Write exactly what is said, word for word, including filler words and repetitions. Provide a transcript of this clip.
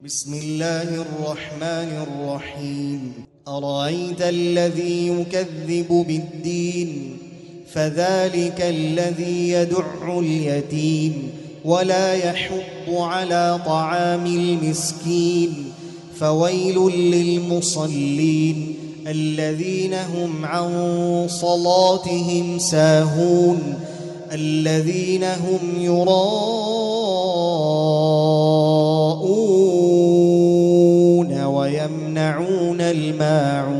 بسم الله الرحمن الرحيم. أرأيت الذي يكذب بالدين فذلك الذي يدع اليتيم ولا يحض على طعام المسكين فويل للمصلين الذين هم عن صلاتهم ساهون الذين هم يراءون ويمنعون الماعون